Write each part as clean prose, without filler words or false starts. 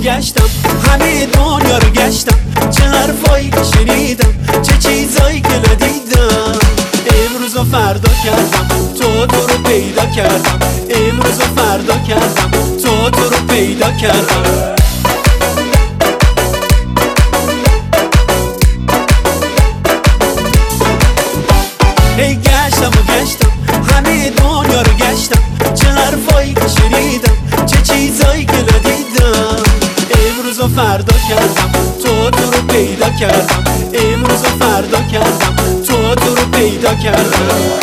گشتم، همه دنیا رو گشتم، چه حرفایی که شنیدم، چه چیزایی که ندیدم. امروز و فردا کردم تو رو پیدا کردم، امروز و فردا کردم تو رو پیدا کردم. هی گشتم و گشتم، همه دنیا رو گشتم، چه حرفایی که شنیدم، چه چیزایی که ندیدم. امروز و فردا کردم تو رو پیدا کردم، امروز و فردا کردم تو رو پیدا کردم.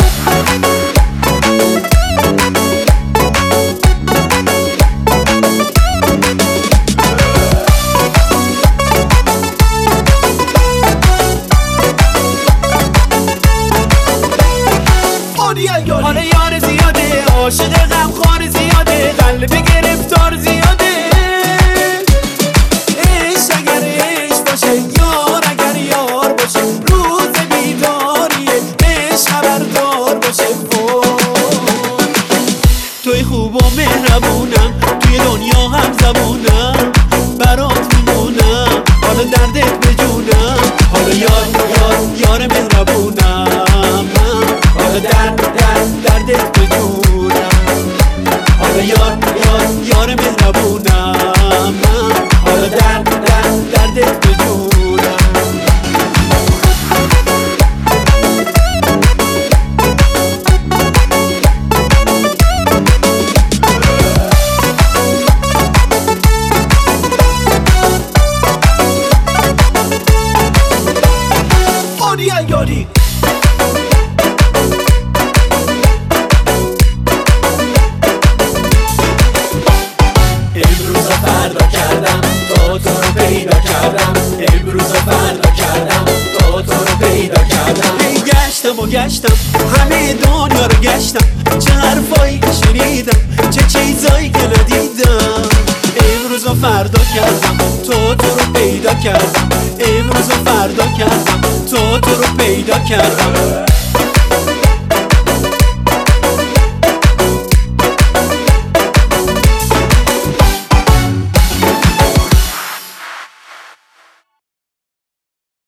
حالا یار زیاده، عاشق غمخوار زیاده، قلب گرفتار زیاده. عشق اگر عشق باشه، یار اگر یار باشه، روز بیداریه عشق خبردار باشه. توی خوب و مهربونم، توی دنیا هم زبونم، برات میمونم، حالا دردت به جونم. حالا یار مهربونم، حالا دردت به جونم. حالا یار مهربونم، حالا دردت به جونم. یاری امروز فردا کردم تو رو پیدا کردم، امروز فردا کردم تو رو پیدا کردم. گشتم و گشتم، همه دنیا رو گشتم، چه حرفایی که شنیدم، چه چیزایی که ندیدم. امروز فردا کردم تو رو پیدا کردم، امروز فردا کردم تو رو پیدا کردم.